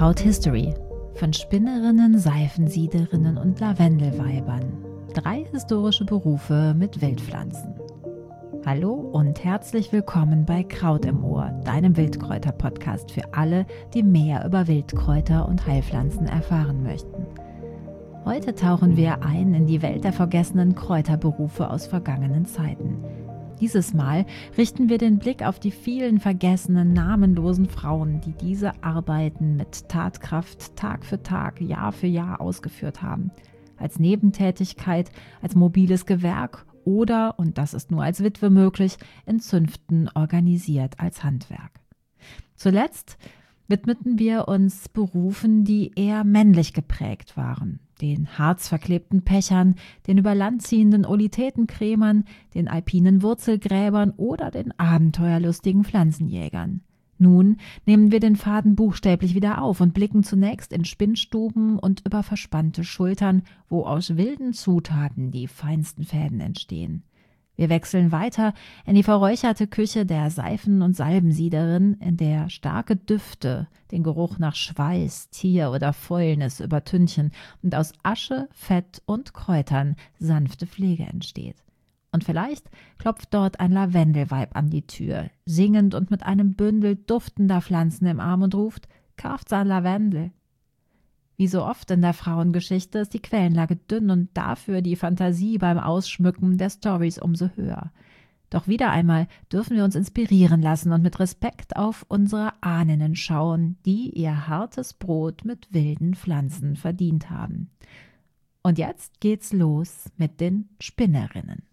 Kraut History von Spinnerinnen, Seifensiederinnen und Lavendelweibern. 3 historische Berufe mit Wildpflanzen. Hallo und herzlich willkommen bei Kraut im Ohr, deinem Wildkräuter-Podcast für alle, die mehr über Wildkräuter und Heilpflanzen erfahren möchten. Heute tauchen wir ein in die Welt der vergessenen Kräuterberufe aus vergangenen Zeiten. Dieses Mal richten wir den Blick auf die vielen vergessenen, namenlosen Frauen, die diese Arbeiten mit Tatkraft Tag für Tag, Jahr für Jahr ausgeführt haben. Als Nebentätigkeit, als mobiles Gewerk oder, und das ist nur als Witwe möglich, in Zünften organisiert als Handwerk. Zuletzt widmeten wir uns Berufen, die eher männlich geprägt waren. Den harzverklebten Pechern, den über Land ziehenden Olithetenkrämern, den alpinen Wurzelgräbern oder den abenteuerlustigen Pflanzenjägern. Nun nehmen wir den Faden buchstäblich wieder auf und blicken zunächst in Spinnstuben und über verspannte Schultern, wo aus wilden Zutaten die feinsten Fäden entstehen. Wir wechseln weiter in die verräucherte Küche der Seifen- und Salbensiederin, in der starke Düfte den Geruch nach Schweiß, Tier oder Fäulnis übertünchen und aus Asche, Fett und Kräutern sanfte Pflege entsteht. Und vielleicht klopft dort ein Lavendelweib an die Tür, singend und mit einem Bündel duftender Pflanzen im Arm und ruft: „Kauft's an Lavendel?" Wie so oft in der Frauengeschichte ist die Quellenlage dünn und dafür die Fantasie beim Ausschmücken der Storys umso höher. Doch wieder einmal dürfen wir uns inspirieren lassen und mit Respekt auf unsere Ahnen schauen, die ihr hartes Brot mit wilden Pflanzen verdient haben. Und jetzt geht's los mit den Spinnerinnen.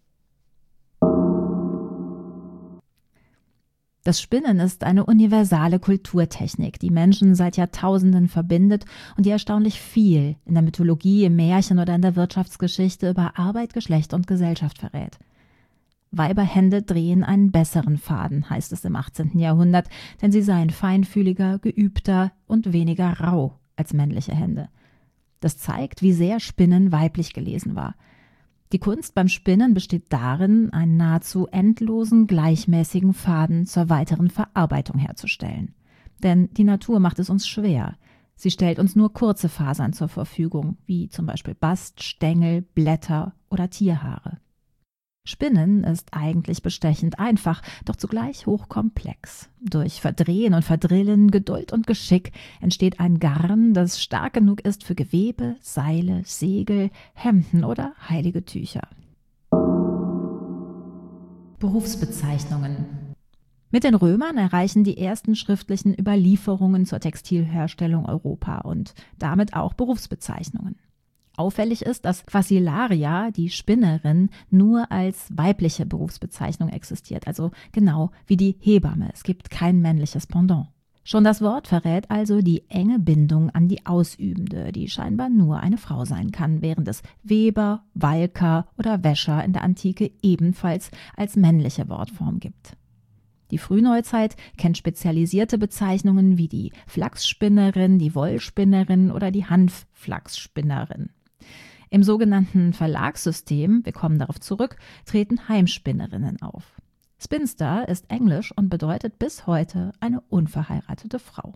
Das Spinnen ist eine universale Kulturtechnik, die Menschen seit Jahrtausenden verbindet und die erstaunlich viel in der Mythologie, im Märchen oder in der Wirtschaftsgeschichte über Arbeit, Geschlecht und Gesellschaft verrät. Weiberhände drehen einen besseren Faden, heißt es im 18. Jahrhundert, denn sie seien feinfühliger, geübter und weniger rau als männliche Hände. Das zeigt, wie sehr Spinnen weiblich gelesen war. Die Kunst beim Spinnen besteht darin, einen nahezu endlosen, gleichmäßigen Faden zur weiteren Verarbeitung herzustellen. Denn die Natur macht es uns schwer. Sie stellt uns nur kurze Fasern zur Verfügung, wie zum Beispiel Bast, Stängel, Blätter oder Tierhaare. Spinnen ist eigentlich bestechend einfach, doch zugleich hochkomplex. Durch Verdrehen und Verdrillen, Geduld und Geschick entsteht ein Garn, das stark genug ist für Gewebe, Seile, Segel, Hemden oder heilige Tücher. Berufsbezeichnungen. Mit den Römern erreichen die ersten schriftlichen Überlieferungen zur Textilherstellung Europa und damit auch Berufsbezeichnungen. Auffällig ist, dass Quasilaria, die Spinnerin, nur als weibliche Berufsbezeichnung existiert, also genau wie die Hebamme. Es gibt kein männliches Pendant. Schon das Wort verrät also die enge Bindung an die Ausübende, die scheinbar nur eine Frau sein kann, während es Weber, Walker oder Wäscher in der Antike ebenfalls als männliche Wortform gibt. Die Frühneuzeit kennt spezialisierte Bezeichnungen wie die Flachsspinnerin, die Wollspinnerin oder die Hanfflachsspinnerin. Im sogenannten Verlagssystem, wir kommen darauf zurück, treten Heimspinnerinnen auf. Spinster ist Englisch und bedeutet bis heute eine unverheiratete Frau.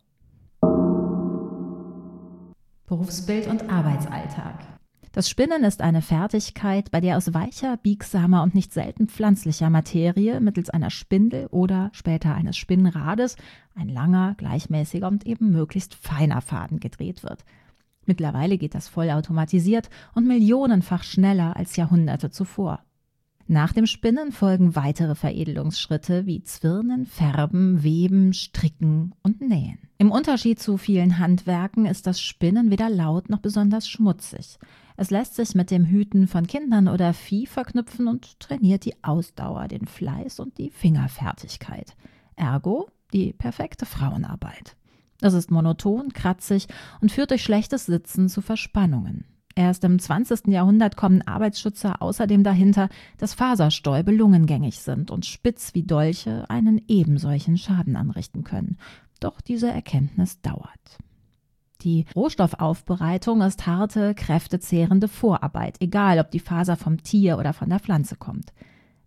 Berufsbild und Arbeitsalltag. Das Spinnen ist eine Fertigkeit, bei der aus weicher, biegsamer und nicht selten pflanzlicher Materie mittels einer Spindel oder später eines Spinnrades ein langer, gleichmäßiger und eben möglichst feiner Faden gedreht wird. Mittlerweile geht das vollautomatisiert und millionenfach schneller als Jahrhunderte zuvor. Nach dem Spinnen folgen weitere Veredelungsschritte wie Zwirnen, Färben, Weben, Stricken und Nähen. Im Unterschied zu vielen Handwerken ist das Spinnen weder laut noch besonders schmutzig. Es lässt sich mit dem Hüten von Kindern oder Vieh verknüpfen und trainiert die Ausdauer, den Fleiß und die Fingerfertigkeit. Ergo die perfekte Frauenarbeit. Es ist monoton, kratzig und führt durch schlechtes Sitzen zu Verspannungen. Erst im 20. Jahrhundert kommen Arbeitsschützer außerdem dahinter, dass Faserstäube lungengängig sind und spitz wie Dolche einen ebensolchen Schaden anrichten können. Doch diese Erkenntnis dauert. Die Rohstoffaufbereitung ist harte, kräftezehrende Vorarbeit, egal ob die Faser vom Tier oder von der Pflanze kommt.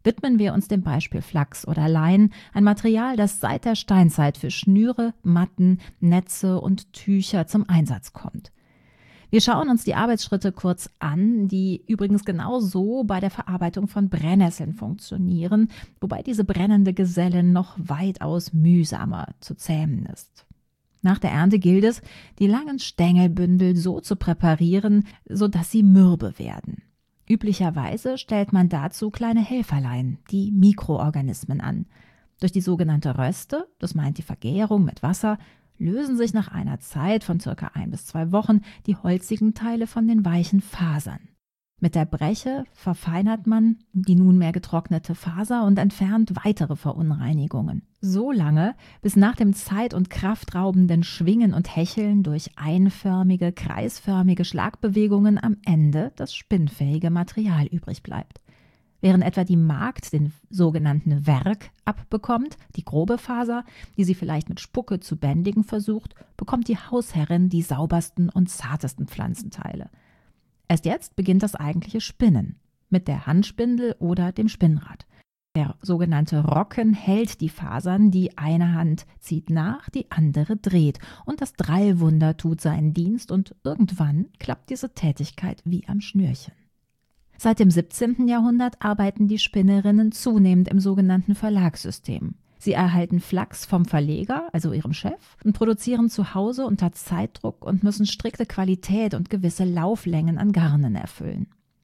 Widmen wir uns dem Beispiel Flachs oder Lein, ein Material, das seit der Steinzeit für Schnüre, Matten, Netze und Tücher zum Einsatz kommt. Wir schauen uns die Arbeitsschritte kurz an, die übrigens genauso bei der Verarbeitung von Brennnesseln funktionieren, wobei diese brennende Gesellin noch weitaus mühsamer zu zähmen ist. Nach der Ernte gilt es, die langen Stängelbündel so zu präparieren, sodass sie mürbe werden. Üblicherweise stellt man dazu kleine Helferlein, die Mikroorganismen an. Durch die sogenannte Röste, das meint die Vergärung mit Wasser, lösen sich nach einer Zeit von ca. 1 bis 2 Wochen die holzigen Teile von den weichen Fasern. Mit der Breche verfeinert man die nunmehr getrocknete Faser und entfernt weitere Verunreinigungen. So lange, bis nach dem zeit- und kraftraubenden Schwingen und Hecheln durch einförmige, kreisförmige Schlagbewegungen am Ende das spinnfähige Material übrig bleibt. Während etwa die Magd den sogenannten Werg abbekommt, die grobe Faser, die sie vielleicht mit Spucke zu bändigen versucht, bekommt die Hausherrin die saubersten und zartesten Pflanzenteile. Erst jetzt beginnt das eigentliche Spinnen mit der Handspindel oder dem Spinnrad. Der sogenannte Rocken hält die Fasern, die eine Hand zieht nach, die andere dreht. Und das Drallwunder tut seinen Dienst und irgendwann klappt diese Tätigkeit wie am Schnürchen. Seit dem 17. Jahrhundert arbeiten die Spinnerinnen zunehmend im sogenannten Verlagssystem. Sie erhalten Flachs vom Verleger, also ihrem Chef, und produzieren zu Hause unter Zeitdruck und müssen strikte Qualität und gewisse Lauflängen an Garnen erfüllen.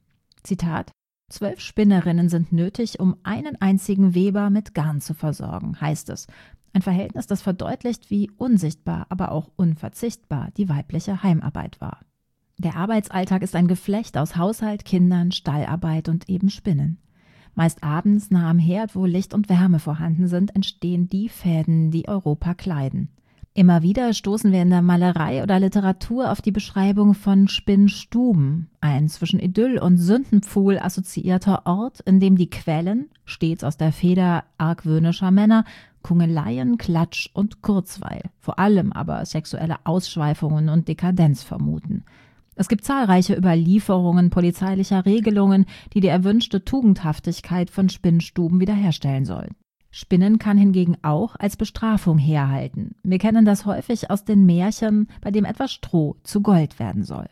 Zitat: 12 Spinnerinnen sind nötig, um einen einzigen Weber mit Garn zu versorgen, heißt es. Ein Verhältnis, das verdeutlicht, wie unsichtbar, aber auch unverzichtbar die weibliche Heimarbeit war. Der Arbeitsalltag ist ein Geflecht aus Haushalt, Kindern, Stallarbeit und eben Spinnen. Meist abends nah am Herd, wo Licht und Wärme vorhanden sind, entstehen die Fäden, die Europa kleiden. Immer wieder stoßen wir in der Malerei oder Literatur auf die Beschreibung von Spinnstuben, ein zwischen Idyll und Sündenpfuhl assoziierter Ort, in dem die Quellen, stets aus der Feder argwöhnischer Männer, Kungeleien, Klatsch und Kurzweil, vor allem aber sexuelle Ausschweifungen und Dekadenz vermuten. Es gibt zahlreiche Überlieferungen polizeilicher Regelungen, die die erwünschte Tugendhaftigkeit von Spinnstuben wiederherstellen sollen. Spinnen kann hingegen auch als Bestrafung herhalten. Wir kennen das häufig aus den Märchen, bei dem etwas Stroh zu Gold werden soll.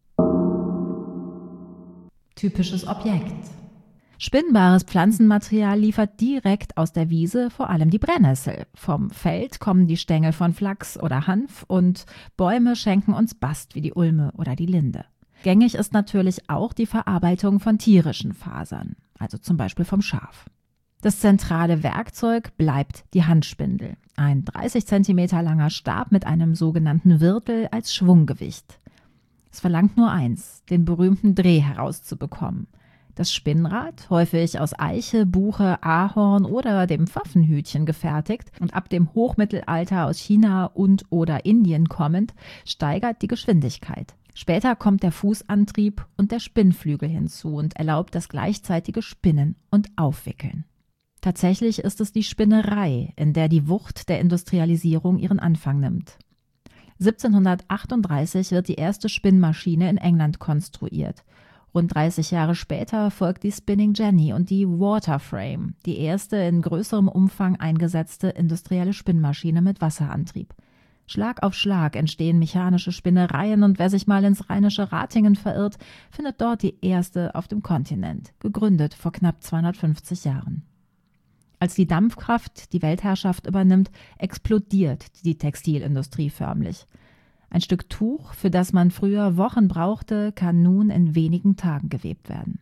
Typisches Objekt. Spinnbares Pflanzenmaterial liefert direkt aus der Wiese vor allem die Brennnessel. Vom Feld kommen die Stängel von Flachs oder Hanf und Bäume schenken uns Bast wie die Ulme oder die Linde. Gängig ist natürlich auch die Verarbeitung von tierischen Fasern, also zum Beispiel vom Schaf. Das zentrale Werkzeug bleibt die Handspindel, ein 30 cm langer Stab mit einem sogenannten Wirtel als Schwunggewicht. Es verlangt nur eins, den berühmten Dreh herauszubekommen. Das Spinnrad, häufig aus Eiche, Buche, Ahorn oder dem Pfaffenhütchen gefertigt und ab dem Hochmittelalter aus China und/oder Indien kommend, steigert die Geschwindigkeit. Später kommt der Fußantrieb und der Spinnflügel hinzu und erlaubt das gleichzeitige Spinnen und Aufwickeln. Tatsächlich ist es die Spinnerei, in der die Wucht der Industrialisierung ihren Anfang nimmt. 1738 wird die erste Spinnmaschine in England konstruiert. Rund 30 Jahre später folgt die Spinning Jenny und die Waterframe, die erste in größerem Umfang eingesetzte industrielle Spinnmaschine mit Wasserantrieb. Schlag auf Schlag entstehen mechanische Spinnereien und wer sich mal ins rheinische Ratingen verirrt, findet dort die erste auf dem Kontinent, gegründet vor knapp 250 Jahren. Als die Dampfkraft die Weltherrschaft übernimmt, explodiert die Textilindustrie förmlich. Ein Stück Tuch, für das man früher Wochen brauchte, kann nun in wenigen Tagen gewebt werden.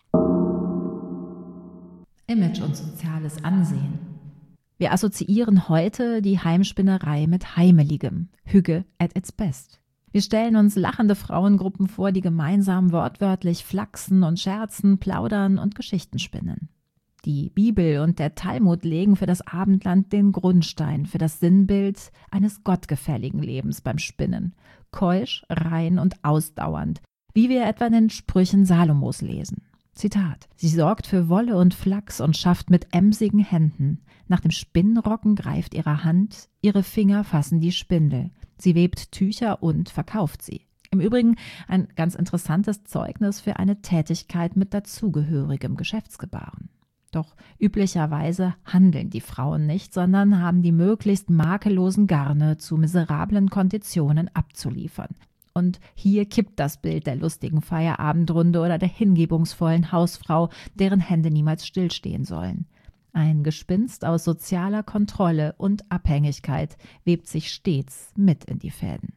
Image und soziales Ansehen. Wir assoziieren heute die Heimspinnerei mit Heimeligem, Hügge at its best. Wir stellen uns lachende Frauengruppen vor, die gemeinsam wortwörtlich flachsen und scherzen, plaudern und Geschichten spinnen. Die Bibel und der Talmud legen für das Abendland den Grundstein für das Sinnbild eines gottgefälligen Lebens beim Spinnen. Keusch, rein und ausdauernd, wie wir etwa in den Sprüchen Salomos lesen. Zitat: Sie sorgt für Wolle und Flachs und schafft mit emsigen Händen. Nach dem Spinnrocken greift ihre Hand, ihre Finger fassen die Spindel. Sie webt Tücher und verkauft sie. Im Übrigen ein ganz interessantes Zeugnis für eine Tätigkeit mit dazugehörigem Geschäftsgebaren. Doch üblicherweise handeln die Frauen nicht, sondern haben die möglichst makellosen Garne zu miserablen Konditionen abzuliefern. Und hier kippt das Bild der lustigen Feierabendrunde oder der hingebungsvollen Hausfrau, deren Hände niemals stillstehen sollen. Ein Gespinst aus sozialer Kontrolle und Abhängigkeit webt sich stets mit in die Fäden.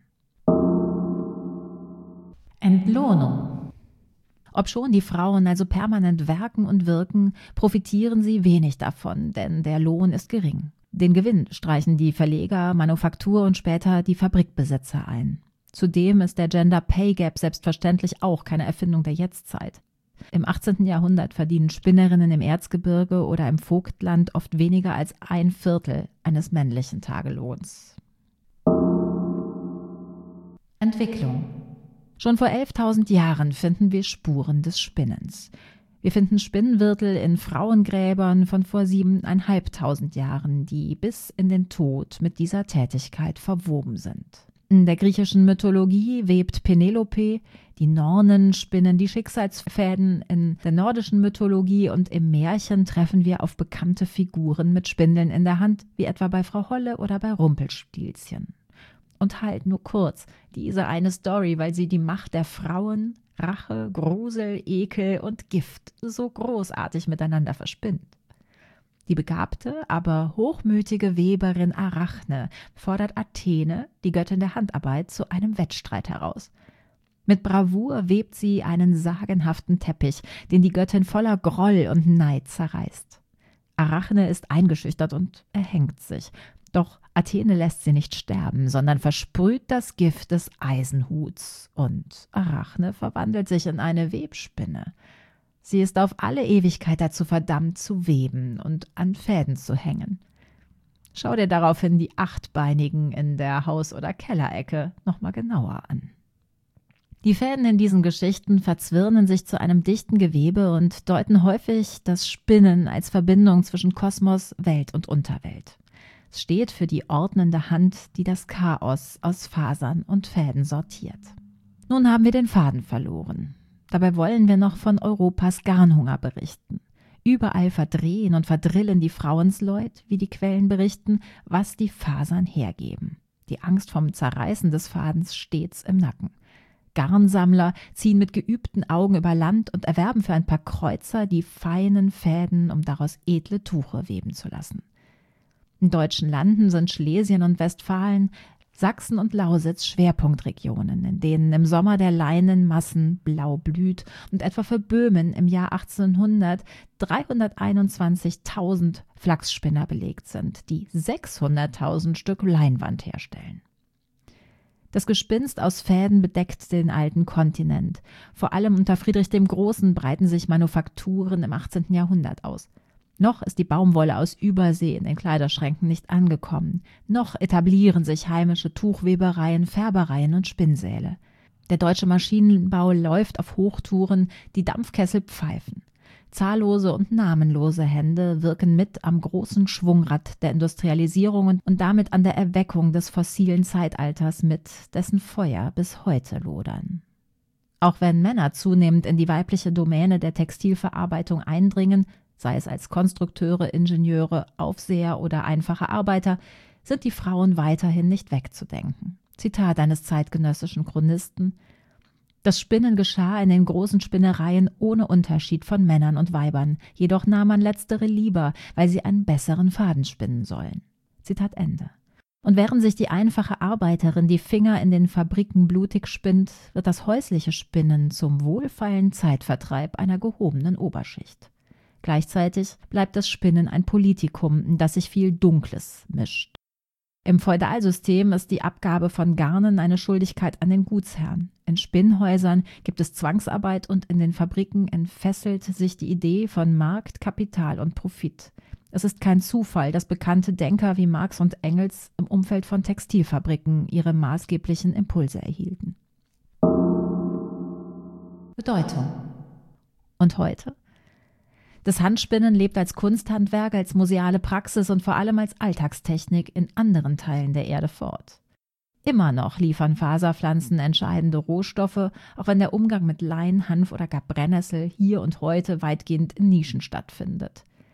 Entlohnung. Obschon die Frauen also permanent werken und wirken, profitieren sie wenig davon, denn der Lohn ist gering. Den Gewinn streichen die Verleger, Manufaktur und später die Fabrikbesitzer ein. Zudem ist der Gender Pay Gap selbstverständlich auch keine Erfindung der Jetztzeit. Im 18. Jahrhundert verdienen Spinnerinnen im Erzgebirge oder im Vogtland oft weniger als 1/4 eines männlichen Tagelohns. Entwicklung. Schon vor 11.000 Jahren finden wir Spuren des Spinnens. Wir finden Spinnwirtel in Frauengräbern von vor 7.500 Jahren, die bis in den Tod mit dieser Tätigkeit verwoben sind. In der griechischen Mythologie webt Penelope, die Nornen spinnen die Schicksalsfäden, in der nordischen Mythologie und im Märchen treffen wir auf bekannte Figuren mit Spindeln in der Hand, wie etwa bei Frau Holle oder bei Rumpelstilzchen. Und halt nur kurz, diese eine Story, weil sie die Macht der Frauen, Rache, Grusel, Ekel und Gift so großartig miteinander verspinnt. Die begabte, aber hochmütige Weberin Arachne fordert Athene, die Göttin der Handarbeit, zu einem Wettstreit heraus. Mit Bravour webt sie einen sagenhaften Teppich, den die Göttin voller Groll und Neid zerreißt. Arachne ist eingeschüchtert und erhängt sich. Doch Athene lässt sie nicht sterben, sondern versprüht das Gift des Eisenhuts und Arachne verwandelt sich in eine Webspinne. Sie ist auf alle Ewigkeit dazu verdammt, zu weben und an Fäden zu hängen. Schau dir daraufhin die Achtbeinigen in der Haus- oder Kellerecke nochmal genauer an. Die Fäden in diesen Geschichten verzwirnen sich zu einem dichten Gewebe und deuten häufig das Spinnen als Verbindung zwischen Kosmos, Welt und Unterwelt. Es steht für die ordnende Hand, die das Chaos aus Fasern und Fäden sortiert. Nun haben wir den Faden verloren. Dabei wollen wir noch von Europas Garnhunger berichten. Überall verdrehen und verdrillen die Frauensleut, wie die Quellen berichten, was die Fasern hergeben. Die Angst vom Zerreißen des Fadens stets im Nacken. Garnsammler ziehen mit geübten Augen über Land und erwerben für ein paar Kreuzer die feinen Fäden, um daraus edle Tuche weben zu lassen. In deutschen Landen sind Schlesien und Westfalen, Sachsen und Lausitz Schwerpunktregionen, in denen im Sommer der Leinenmassen blau blüht und etwa für Böhmen im Jahr 1800 321.000 Flachsspinner belegt sind, die 600.000 Stück Leinwand herstellen. Das Gespinst aus Fäden bedeckt den alten Kontinent. Vor allem unter Friedrich dem Großen breiten sich Manufakturen im 18. Jahrhundert aus. Noch ist die Baumwolle aus Übersee in den Kleiderschränken nicht angekommen. Noch etablieren sich heimische Tuchwebereien, Färbereien und Spinnsäle. Der deutsche Maschinenbau läuft auf Hochtouren, die Dampfkessel pfeifen. Zahllose und namenlose Hände wirken mit am großen Schwungrad der Industrialisierung und damit an der Erweckung des fossilen Zeitalters mit, dessen Feuer bis heute lodern. Auch wenn Männer zunehmend in die weibliche Domäne der Textilverarbeitung eindringen, sei es als Konstrukteure, Ingenieure, Aufseher oder einfache Arbeiter, sind die Frauen weiterhin nicht wegzudenken. Zitat eines zeitgenössischen Chronisten: Das Spinnen geschah in den großen Spinnereien ohne Unterschied von Männern und Weibern, jedoch nahm man letztere lieber, weil sie einen besseren Faden spinnen sollen. Zitat Ende. Und während sich die einfache Arbeiterin die Finger in den Fabriken blutig spinnt, wird das häusliche Spinnen zum wohlfeilen Zeitvertreib einer gehobenen Oberschicht. Gleichzeitig bleibt das Spinnen ein Politikum, in das sich viel Dunkles mischt. Im Feudalsystem ist die Abgabe von Garnen eine Schuldigkeit an den Gutsherrn. In Spinnhäusern gibt es Zwangsarbeit und in den Fabriken entfesselt sich die Idee von Markt, Kapital und Profit. Es ist kein Zufall, dass bekannte Denker wie Marx und Engels im Umfeld von Textilfabriken ihre maßgeblichen Impulse erhielten. Bedeutung. Und heute? Das Handspinnen lebt als Kunsthandwerk, als museale Praxis und vor allem als Alltagstechnik in anderen Teilen der Erde fort. Immer noch liefern Faserpflanzen entscheidende Rohstoffe, auch wenn der Umgang mit Lein, Hanf oder gar Brennnessel hier und heute weitgehend in Nischen stattfindet.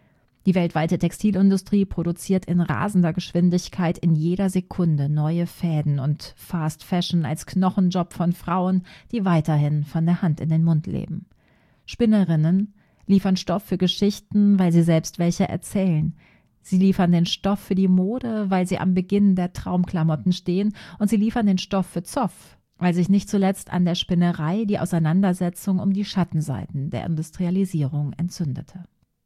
Die weltweite Textilindustrie produziert in rasender Geschwindigkeit in jeder Sekunde neue Fäden und Fast Fashion als Knochenjob von Frauen, die weiterhin von der Hand in den Mund leben. Spinnerinnen liefern Stoff für Geschichten, weil sie selbst welche erzählen. Sie liefern den Stoff für die Mode, weil sie am Beginn der Traumklamotten stehen, und sie liefern den Stoff für Zoff, weil sich nicht zuletzt an der Spinnerei die Auseinandersetzung um die Schattenseiten der Industrialisierung entzündete.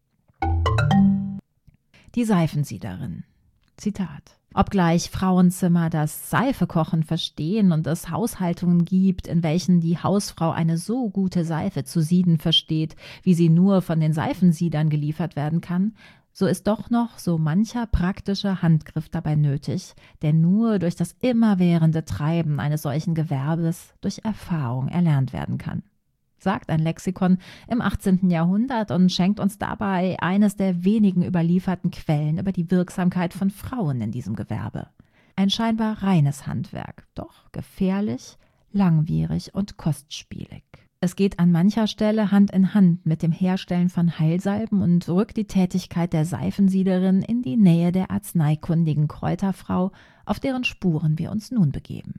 Die Seifensiederin. Zitat: Obgleich Frauenzimmer das Seifekochen verstehen und es Haushaltungen gibt, in welchen die Hausfrau eine so gute Seife zu sieden versteht, wie sie nur von den Seifensiedern geliefert werden kann, so ist doch noch so mancher praktischer Handgriff dabei nötig, der nur durch das immerwährende Treiben eines solchen Gewerbes durch Erfahrung erlernt werden kann, sagt ein Lexikon im 18. Jahrhundert und schenkt uns dabei eines der wenigen überlieferten Quellen über die Wirksamkeit von Frauen in diesem Gewerbe. Ein scheinbar reines Handwerk, doch gefährlich, langwierig und kostspielig. Es geht an mancher Stelle Hand in Hand mit dem Herstellen von Heilsalben und rückt die Tätigkeit der Seifensiederin in die Nähe der arzneikundigen Kräuterfrau, auf deren Spuren wir uns nun begeben.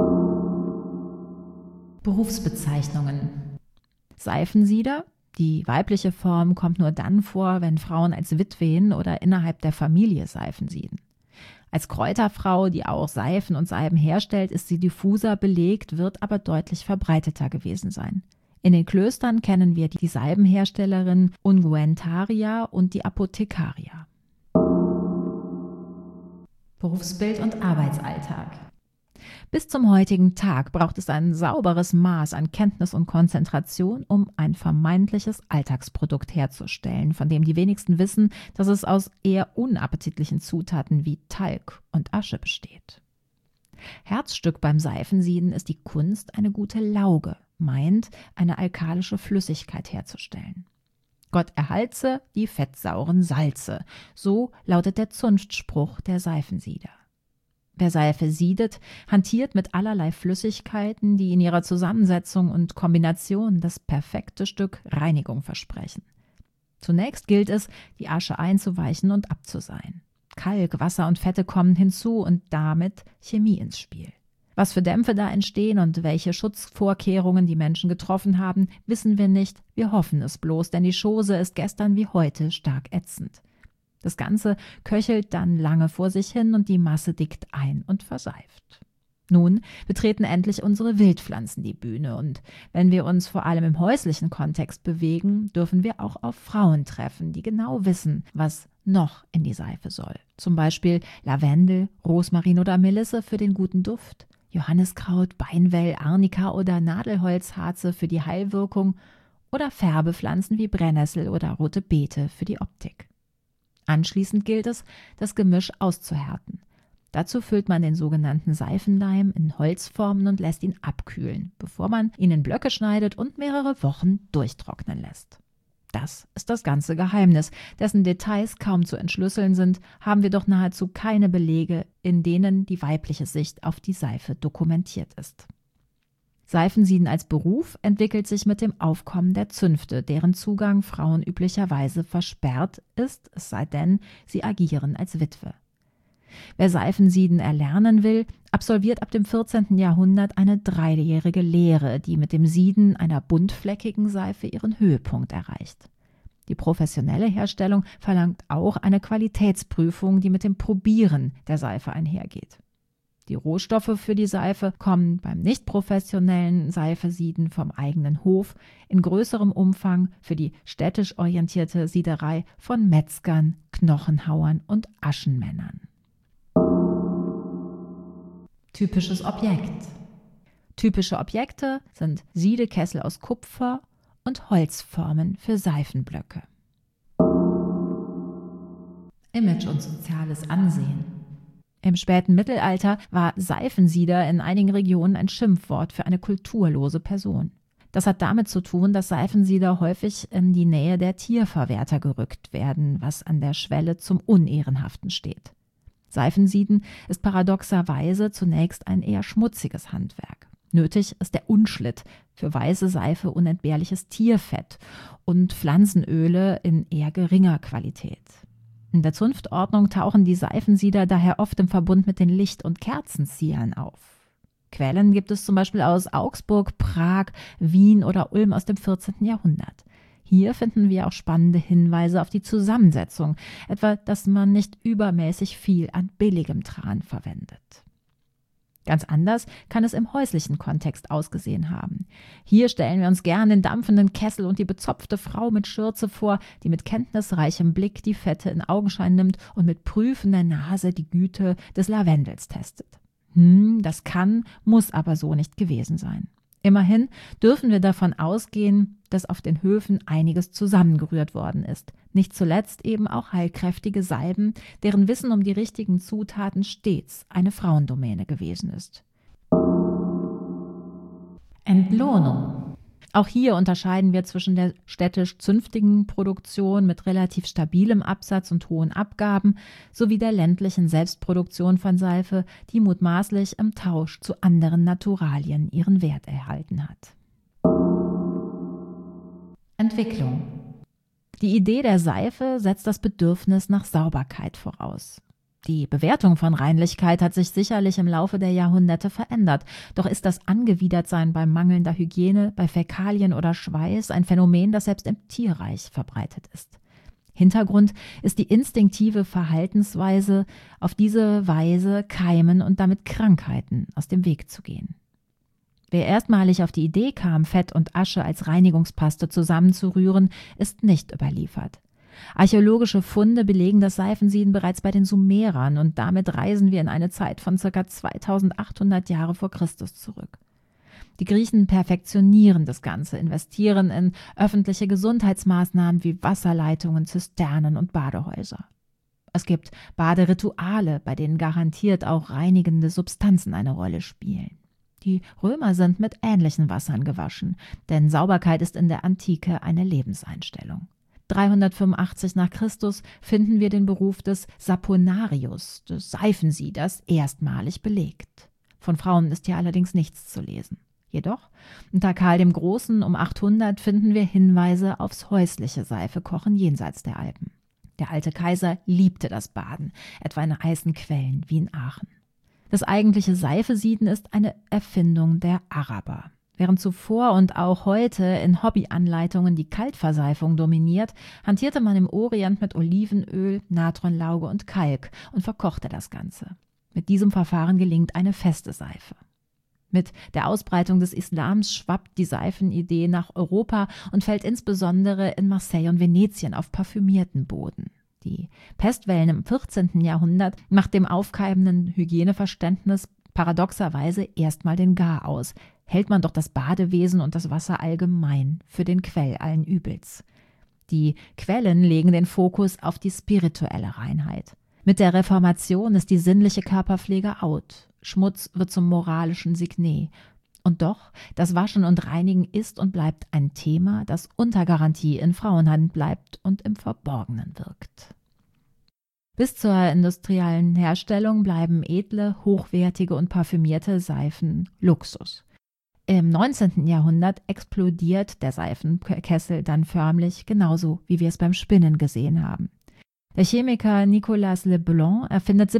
Berufsbezeichnungen. Seifensieder. Die weibliche Form kommt nur dann vor, wenn Frauen als Witwen oder innerhalb der Familie Seifen sieden. Als Kräuterfrau, die auch Seifen und Salben herstellt, ist sie diffuser belegt, wird aber deutlich verbreiteter gewesen sein. In den Klöstern kennen wir die Salbenherstellerin Unguentaria und die Apothekaria. Berufsbild und Arbeitsalltag. Bis zum heutigen Tag braucht es ein sauberes Maß an Kenntnis und Konzentration, um ein vermeintliches Alltagsprodukt herzustellen, von dem die wenigsten wissen, dass es aus eher unappetitlichen Zutaten wie Talg und Asche besteht. Herzstück beim Seifensieden ist die Kunst, eine gute Lauge, meint eine alkalische Flüssigkeit herzustellen. Gott erhaltse die fettsauren Salze, so lautet der Zunftspruch der Seifensieder. Wer Seife siedet, hantiert mit allerlei Flüssigkeiten, die in ihrer Zusammensetzung und Kombination das perfekte Stück Reinigung versprechen. Zunächst gilt es, die Asche einzuweichen und abzuseihen. Kalk, Wasser und Fette kommen hinzu und damit Chemie ins Spiel. Was für Dämpfe da entstehen und welche Schutzvorkehrungen die Menschen getroffen haben, wissen wir nicht, wir hoffen es bloß, denn die Chose ist gestern wie heute stark ätzend. Das Ganze köchelt dann lange vor sich hin und die Masse dickt ein und verseift. Nun betreten endlich unsere Wildpflanzen die Bühne und wenn wir uns vor allem im häuslichen Kontext bewegen, dürfen wir auch auf Frauen treffen, die genau wissen, was noch in die Seife soll. Zum Beispiel Lavendel, Rosmarin oder Melisse für den guten Duft, Johanniskraut, Beinwell, Arnika oder Nadelholzharze für die Heilwirkung oder Färbepflanzen wie Brennnessel oder rote Beete für die Optik. Anschließend gilt es, das Gemisch auszuhärten. Dazu füllt man den sogenannten Seifenleim in Holzformen und lässt ihn abkühlen, bevor man ihn in Blöcke schneidet und mehrere Wochen durchtrocknen lässt. Das ist das ganze Geheimnis, dessen Details kaum zu entschlüsseln sind, haben wir doch nahezu keine Belege, in denen die weibliche Sicht auf die Seife dokumentiert ist. Seifensieden als Beruf entwickelt sich mit dem Aufkommen der Zünfte, deren Zugang Frauen üblicherweise versperrt ist, es sei denn, sie agieren als Witwe. Wer Seifensieden erlernen will, absolviert ab dem 14. Jahrhundert eine 3-jährige Lehre, die mit dem Sieden einer buntfleckigen Seife ihren Höhepunkt erreicht. Die professionelle Herstellung verlangt auch eine Qualitätsprüfung, die mit dem Probieren der Seife einhergeht. Die Rohstoffe für die Seife kommen beim nicht professionellen Seifesieden vom eigenen Hof, in größerem Umfang für die städtisch orientierte Siederei von Metzgern, Knochenhauern und Aschenmännern. Typisches Objekt. Typische Objekte sind Siedekessel aus Kupfer und Holzformen für Seifenblöcke. Image und soziales Ansehen. Im späten Mittelalter war Seifensieder in einigen Regionen ein Schimpfwort für eine kulturlose Person. Das hat damit zu tun, dass Seifensieder häufig in die Nähe der Tierverwerter gerückt werden, was an der Schwelle zum Unehrenhaften steht. Seifensieden ist paradoxerweise zunächst ein eher schmutziges Handwerk. Nötig ist der Unschlitt, für weiße Seife unentbehrliches Tierfett und Pflanzenöle in eher geringer Qualität. In der Zunftordnung tauchen die Seifensieder daher oft im Verbund mit den Licht- und Kerzenziehern auf. Quellen gibt es zum Beispiel aus Augsburg, Prag, Wien oder Ulm aus dem 14. Jahrhundert. Hier finden wir auch spannende Hinweise auf die Zusammensetzung, etwa, dass man nicht übermäßig viel an billigem Tran verwendet. Ganz anders kann es im häuslichen Kontext ausgesehen haben. Hier stellen wir uns gern den dampfenden Kessel und die bezopfte Frau mit Schürze vor, die mit kenntnisreichem Blick die Fette in Augenschein nimmt und mit prüfender Nase die Güte des Lavendels testet. Das kann, muss aber so nicht gewesen sein. Immerhin dürfen wir davon ausgehen, dass auf den Höfen einiges zusammengerührt worden ist. Nicht zuletzt eben auch heilkräftige Salben, deren Wissen um die richtigen Zutaten stets eine Frauendomäne gewesen ist. Entlohnung. Auch hier unterscheiden wir zwischen der städtisch-zünftigen Produktion mit relativ stabilem Absatz und hohen Abgaben sowie der ländlichen Selbstproduktion von Seife, die mutmaßlich im Tausch zu anderen Naturalien ihren Wert erhalten hat. Entwicklung. Die Idee der Seife setzt das Bedürfnis nach Sauberkeit voraus. Die Bewertung von Reinlichkeit hat sich sicherlich im Laufe der Jahrhunderte verändert. Doch ist das Angewidertsein bei mangelnder Hygiene, bei Fäkalien oder Schweiß ein Phänomen, das selbst im Tierreich verbreitet ist. Hintergrund ist die instinktive Verhaltensweise, auf diese Weise Keimen und damit Krankheiten aus dem Weg zu gehen. Wer erstmalig auf die Idee kam, Fett und Asche als Reinigungspaste zusammenzurühren, ist nicht überliefert. Archäologische Funde belegen das Seifensieden bereits bei den Sumerern und damit reisen wir in eine Zeit von ca. 2800 Jahre vor Christus zurück. Die Griechen perfektionieren das Ganze, investieren in öffentliche Gesundheitsmaßnahmen wie Wasserleitungen, Zisternen und Badehäuser. Es gibt Baderituale, bei denen garantiert auch reinigende Substanzen eine Rolle spielen. Die Römer sind mit ähnlichen Wassern gewaschen, denn Sauberkeit ist in der Antike eine Lebenseinstellung. 385 nach Christus finden wir den Beruf des Saponarius, des Seifensieders, erstmalig belegt. Von Frauen ist hier allerdings nichts zu lesen. Jedoch, unter Karl dem Großen um 800 finden wir Hinweise aufs häusliche Seifekochen jenseits der Alpen. Der alte Kaiser liebte das Baden, etwa in heißen Quellen wie in Aachen. Das eigentliche Seifesieden ist eine Erfindung der Araber. Während zuvor und auch heute in Hobbyanleitungen die Kaltverseifung dominiert, hantierte man im Orient mit Olivenöl, Natronlauge und Kalk und verkochte das Ganze. Mit diesem Verfahren gelingt eine feste Seife. Mit der Ausbreitung des Islams schwappt die Seifenidee nach Europa und fällt insbesondere in Marseille und Venetien auf parfümierten Boden. Die Pestwellen im 14. Jahrhundert nach dem aufkeimenden Hygieneverständnis paradoxerweise erstmal den Garaus, hält man doch das Badewesen und das Wasser allgemein für den Quell allen Übels. Die Quellen legen den Fokus auf die spirituelle Reinheit. Mit der Reformation ist die sinnliche Körperpflege out. Schmutz wird zum moralischen Signet. Und doch, das Waschen und Reinigen ist und bleibt ein Thema, das unter Garantie in Frauenhand bleibt und im Verborgenen wirkt. Bis zur industriellen Herstellung bleiben edle, hochwertige und parfümierte Seifen Luxus. Im 19. Jahrhundert explodiert der Seifenkessel dann förmlich, genauso wie wir es beim Spinnen gesehen haben. Der Chemiker Nicolas Leblanc erfindet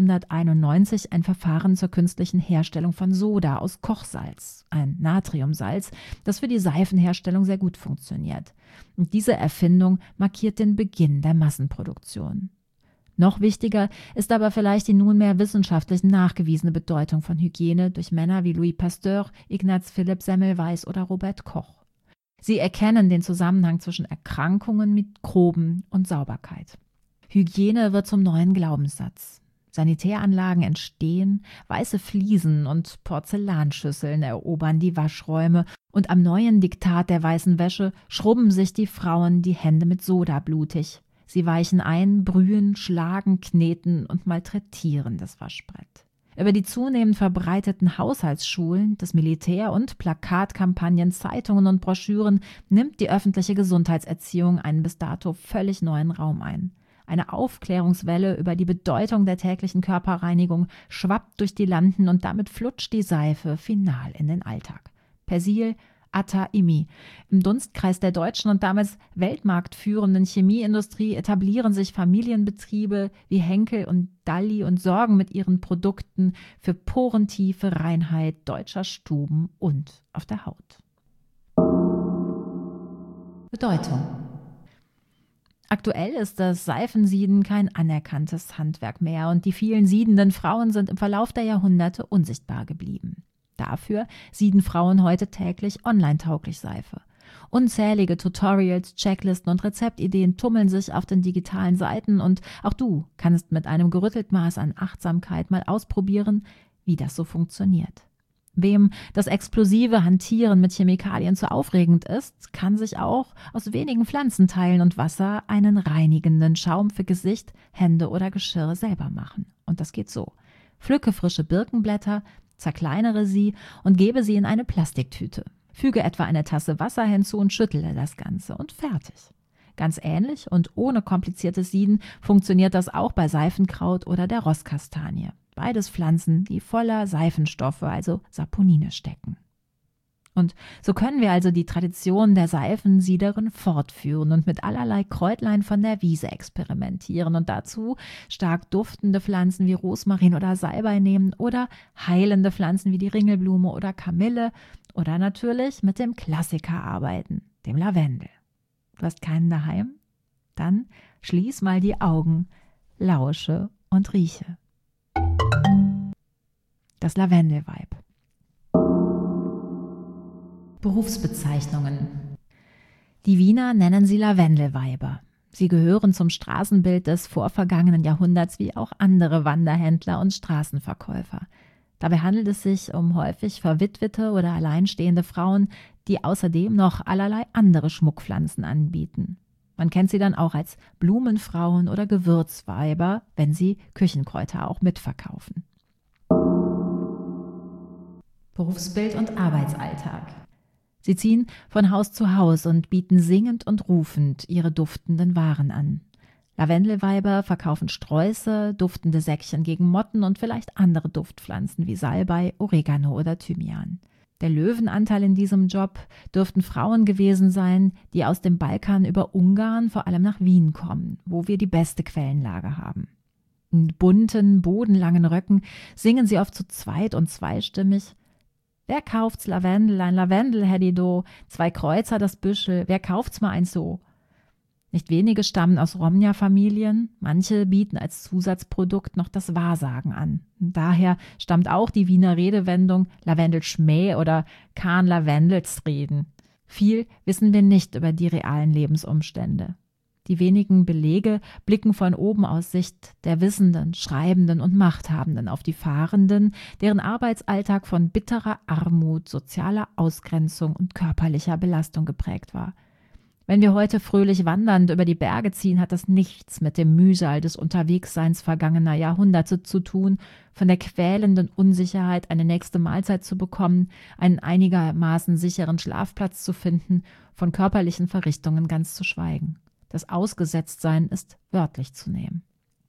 1791 ein Verfahren zur künstlichen Herstellung von Soda aus Kochsalz, ein Natriumsalz, das für die Seifenherstellung sehr gut funktioniert. Und diese Erfindung markiert den Beginn der Massenproduktion. Noch wichtiger ist aber vielleicht die nunmehr wissenschaftlich nachgewiesene Bedeutung von Hygiene durch Männer wie Louis Pasteur, Ignaz Philipp Semmelweis oder Robert Koch. Sie erkennen den Zusammenhang zwischen Erkrankungen, Mikroben und Sauberkeit. Hygiene wird zum neuen Glaubenssatz. Sanitäranlagen entstehen, weiße Fliesen und Porzellanschüsseln erobern die Waschräume und am neuen Diktat der weißen Wäsche schrubben sich die Frauen die Hände mit Soda blutig. Sie weichen ein, brühen, schlagen, kneten und malträtieren das Waschbrett. Über die zunehmend verbreiteten Haushaltsschulen, das Militär und Plakatkampagnen, Zeitungen und Broschüren nimmt die öffentliche Gesundheitserziehung einen bis dato völlig neuen Raum ein. Eine Aufklärungswelle über die Bedeutung der täglichen Körperreinigung schwappt durch die Landen und damit flutscht die Seife final in den Alltag. Persil, Ataimi. Im Dunstkreis der deutschen und damals weltmarktführenden Chemieindustrie etablieren sich Familienbetriebe wie Henkel und Dalli und sorgen mit ihren Produkten für porentiefe Reinheit deutscher Stuben und auf der Haut. Bedeutung. Aktuell ist das Seifensieden kein anerkanntes Handwerk mehr und die vielen siedenden Frauen sind im Verlauf der Jahrhunderte unsichtbar geblieben. Dafür sieden Frauen heute täglich online-tauglich Seife. Unzählige Tutorials, Checklisten und Rezeptideen tummeln sich auf den digitalen Seiten und auch du kannst mit einem gerüttelten Maß an Achtsamkeit mal ausprobieren, wie das so funktioniert. Wem das explosive Hantieren mit Chemikalien zu aufregend ist, kann sich auch aus wenigen Pflanzenteilen und Wasser einen reinigenden Schaum für Gesicht, Hände oder Geschirr selber machen. Und das geht so. Pflücke frische Birkenblätter, zerkleinere sie und gebe sie in eine Plastiktüte. Füge etwa eine Tasse Wasser hinzu und schüttle das Ganze und fertig. Ganz ähnlich und ohne kompliziertes Sieden funktioniert das auch bei Seifenkraut oder der Rosskastanie. Beides Pflanzen, die voller Seifenstoffe, also Saponine, stecken. Und so können wir also die Tradition der Seifensiederin fortführen und mit allerlei Kräutlein von der Wiese experimentieren und dazu stark duftende Pflanzen wie Rosmarin oder Salbei nehmen oder heilende Pflanzen wie die Ringelblume oder Kamille oder natürlich mit dem Klassiker arbeiten, dem Lavendel. Du hast keinen daheim? Dann schließ mal die Augen, lausche und rieche. Das Lavendelweib. Berufsbezeichnungen. Die Wiener nennen sie Lavendelweiber. Sie gehören zum Straßenbild des vorvergangenen Jahrhunderts wie auch andere Wanderhändler und Straßenverkäufer. Dabei handelt es sich um häufig verwitwete oder alleinstehende Frauen, die außerdem noch allerlei andere Schmuckpflanzen anbieten. Man kennt sie dann auch als Blumenfrauen oder Gewürzweiber, wenn sie Küchenkräuter auch mitverkaufen. Berufsbild und Arbeitsalltag. Sie ziehen von Haus zu Haus und bieten singend und rufend ihre duftenden Waren an. Lavendelweiber verkaufen Sträuße, duftende Säckchen gegen Motten und vielleicht andere Duftpflanzen wie Salbei, Oregano oder Thymian. Der Löwenanteil in diesem Job dürften Frauen gewesen sein, die aus dem Balkan über Ungarn vor allem nach Wien kommen, wo wir die beste Quellenlage haben. In bunten, bodenlangen Röcken singen sie oft zu zweit und zweistimmig: Wer kauft's Lavendel, ein Lavendel hätt do, 2 Kreuzer das Büschel, wer kauft's mal eins so? Nicht wenige stammen aus Romja-Familien, manche bieten als Zusatzprodukt noch das Wahrsagen an. Daher stammt auch die Wiener Redewendung Lavendelschmäh oder Kahn Lavendelsreden. Viel wissen wir nicht über die realen Lebensumstände. Die wenigen Belege blicken von oben aus Sicht der Wissenden, Schreibenden und Machthabenden auf die Fahrenden, deren Arbeitsalltag von bitterer Armut, sozialer Ausgrenzung und körperlicher Belastung geprägt war. Wenn wir heute fröhlich wandernd über die Berge ziehen, hat das nichts mit dem Mühsal des Unterwegsseins vergangener Jahrhunderte zu tun, von der quälenden Unsicherheit, eine nächste Mahlzeit zu bekommen, einen einigermaßen sicheren Schlafplatz zu finden, von körperlichen Verrichtungen ganz zu schweigen. Das Ausgesetztsein ist wörtlich zu nehmen.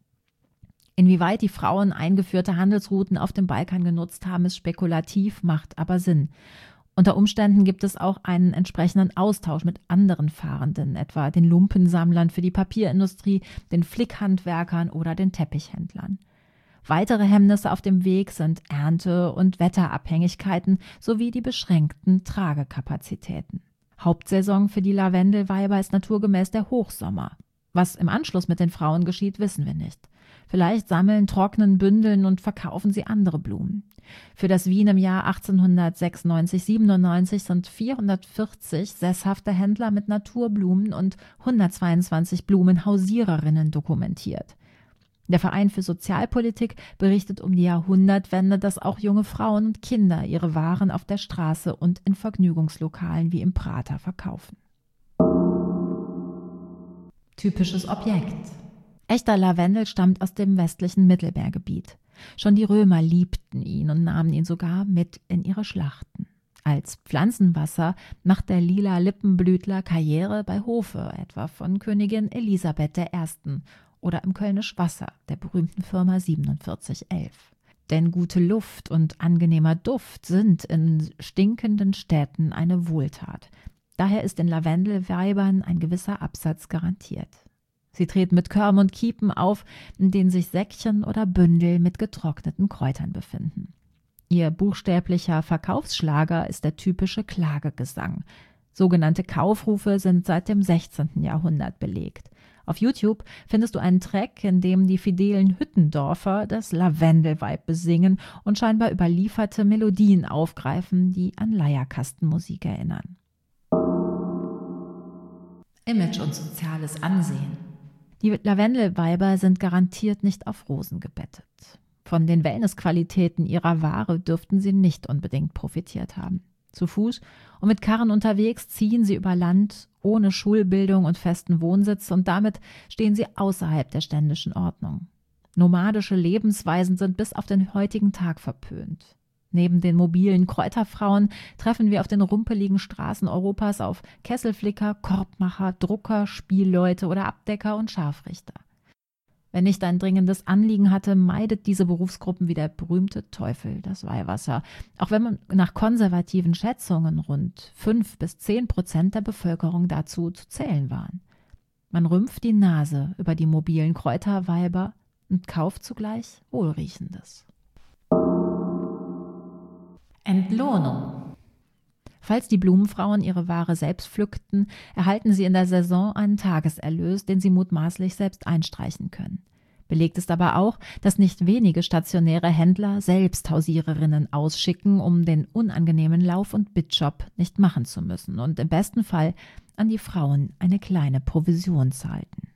Inwieweit die Frauen eingeführte Handelsrouten auf dem Balkan genutzt haben, ist spekulativ, macht aber Sinn. Unter Umständen gibt es auch einen entsprechenden Austausch mit anderen Fahrenden, etwa den Lumpensammlern für die Papierindustrie, den Flickhandwerkern oder den Teppichhändlern. Weitere Hemmnisse auf dem Weg sind Ernte- und Wetterabhängigkeiten sowie die beschränkten Tragekapazitäten. Hauptsaison für die Lavendelweiber ist naturgemäß der Hochsommer. Was im Anschluss mit den Frauen geschieht, wissen wir nicht. Vielleicht sammeln, trocknen, bündeln und verkaufen sie andere Blumen. Für das Wien im Jahr 1896/97 sind 440 sesshafte Händler mit Naturblumen und 122 Blumenhausiererinnen dokumentiert. Der Verein für Sozialpolitik berichtet um die Jahrhundertwende, dass auch junge Frauen und Kinder ihre Waren auf der Straße und in Vergnügungslokalen wie im Prater verkaufen. Typisches Objekt. Echter Lavendel stammt aus dem westlichen Mittelmeergebiet. Schon die Römer liebten ihn und nahmen ihn sogar mit in ihre Schlachten. Als Pflanzenwasser macht der lila Lippenblütler Karriere bei Hofe, etwa von Königin Elisabeth I. oder im Kölnisch Wasser der berühmten Firma 4711. Denn gute Luft und angenehmer Duft sind in stinkenden Städten eine Wohltat. Daher ist den Lavendelweibern ein gewisser Absatz garantiert. Sie treten mit Körben und Kiepen auf, in denen sich Säckchen oder Bündel mit getrockneten Kräutern befinden. Ihr buchstäblicher Verkaufsschlager ist der typische Klagegesang. Sogenannte Kaufrufe sind seit dem 16. Jahrhundert belegt. Auf YouTube findest du einen Track, in dem die fidelen Hüttendorfer das Lavendelweib besingen und scheinbar überlieferte Melodien aufgreifen, die an Leierkastenmusik erinnern. Image und soziales Ansehen. Die Lavendelweiber sind garantiert nicht auf Rosen gebettet. Von den Wellnessqualitäten ihrer Ware dürften sie nicht unbedingt profitiert haben. Zu Fuß und mit Karren unterwegs ziehen sie über Land, ohne Schulbildung und festen Wohnsitz, und damit stehen sie außerhalb der ständischen Ordnung. Nomadische Lebensweisen sind bis auf den heutigen Tag verpönt. Neben den mobilen Kräuterfrauen treffen wir auf den rumpeligen Straßen Europas auf Kesselflicker, Korbmacher, Drucker, Spielleute oder Abdecker und Scharfrichter. Wer nicht ein dringendes Anliegen hatte, meidet diese Berufsgruppen wie der berühmte Teufel das Weihwasser. Auch wenn man nach konservativen Schätzungen rund 5-10% der Bevölkerung dazu zu zählen waren. Man rümpft die Nase über die mobilen Kräuterweiber und kauft zugleich Wohlriechendes. Entlohnung. Falls die Blumenfrauen ihre Ware selbst pflückten, erhalten sie in der Saison einen Tageserlös, den sie mutmaßlich selbst einstreichen können. Belegt ist aber auch, dass nicht wenige stationäre Händler selbst Hausiererinnen ausschicken, um den unangenehmen Lauf- und Bittjob nicht machen zu müssen und im besten Fall an die Frauen eine kleine Provision zahlten.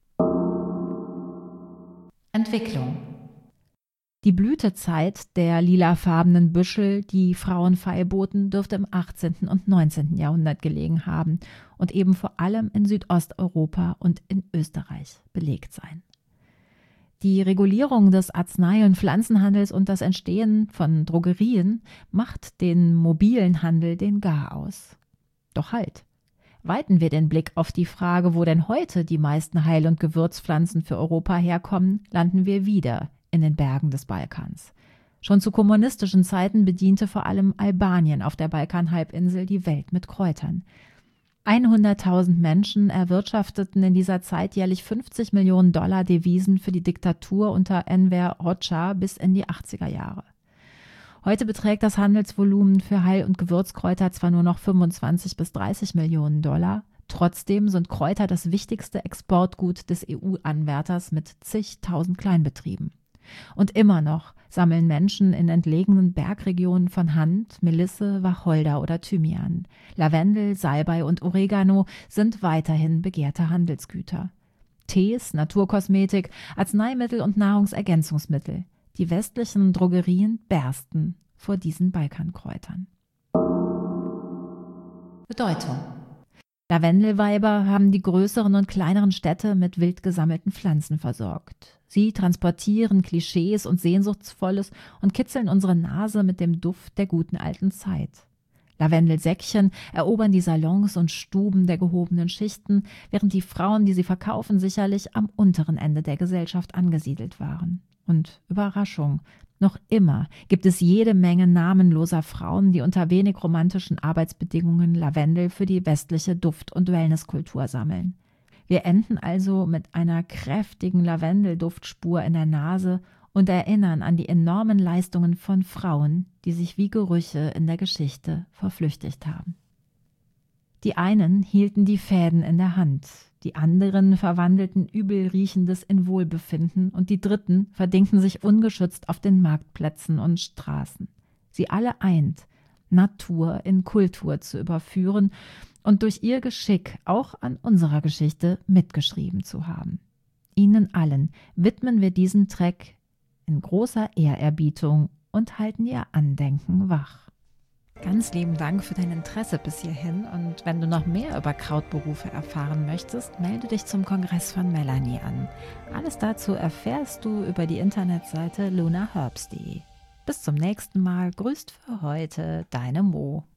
Entwicklung. Die Blütezeit der lilafarbenen Büschel, die Frauen feilboten, dürfte im 18. und 19. Jahrhundert gelegen haben und eben vor allem in Südosteuropa und in Österreich belegt sein. Die Regulierung des Arznei- und Pflanzenhandels und das Entstehen von Drogerien macht den mobilen Handel den Gar aus. Doch halt! Weiten wir den Blick auf die Frage, wo denn heute die meisten Heil- und Gewürzpflanzen für Europa herkommen, landen wir wieder in den Bergen des Balkans. Schon zu kommunistischen Zeiten bediente vor allem Albanien auf der Balkanhalbinsel die Welt mit Kräutern. 100.000 Menschen erwirtschafteten in dieser Zeit jährlich $50 Millionen Devisen für die Diktatur unter Enver Hoxha bis in die 80er Jahre. Heute beträgt das Handelsvolumen für Heil- und Gewürzkräuter zwar nur noch 25-30 Millionen $, trotzdem sind Kräuter das wichtigste Exportgut des EU-Anwärters mit zigtausend Kleinbetrieben. Und immer noch sammeln Menschen in entlegenen Bergregionen von Hand, Melisse, Wacholder oder Thymian. Lavendel, Salbei und Oregano sind weiterhin begehrte Handelsgüter. Tees, Naturkosmetik, Arzneimittel und Nahrungsergänzungsmittel. Die westlichen Drogerien bersten vor diesen Balkankräutern. Bedeutung. Lavendelweiber haben die größeren und kleineren Städte mit wild gesammelten Pflanzen versorgt. Sie transportieren Klischees und Sehnsuchtsvolles und kitzeln unsere Nase mit dem Duft der guten alten Zeit. Lavendelsäckchen erobern die Salons und Stuben der gehobenen Schichten, während die Frauen, die sie verkaufen, sicherlich am unteren Ende der Gesellschaft angesiedelt waren. Und Überraschung, noch immer gibt es jede Menge namenloser Frauen, die unter wenig romantischen Arbeitsbedingungen Lavendel für die westliche Duft- und Wellnesskultur sammeln. Wir enden also mit einer kräftigen Lavendelduftspur in der Nase und erinnern an die enormen Leistungen von Frauen, die sich wie Gerüche in der Geschichte verflüchtigt haben. Die einen hielten die Fäden in der Hand, die anderen verwandelten Übelriechendes in Wohlbefinden und die dritten verdingten sich ungeschützt auf den Marktplätzen und Straßen. Sie alle eint, Natur in Kultur zu überführen und durch ihr Geschick auch an unserer Geschichte mitgeschrieben zu haben. Ihnen allen widmen wir diesen Track in großer Ehrerbietung und halten ihr Andenken wach. Ganz lieben Dank für dein Interesse bis hierhin, und wenn du noch mehr über Krautberufe erfahren möchtest, melde dich zum Kongress von Melanie an. Alles dazu erfährst du über die Internetseite lunaherbs.de. Bis zum nächsten Mal, grüßt für heute, deine Mo.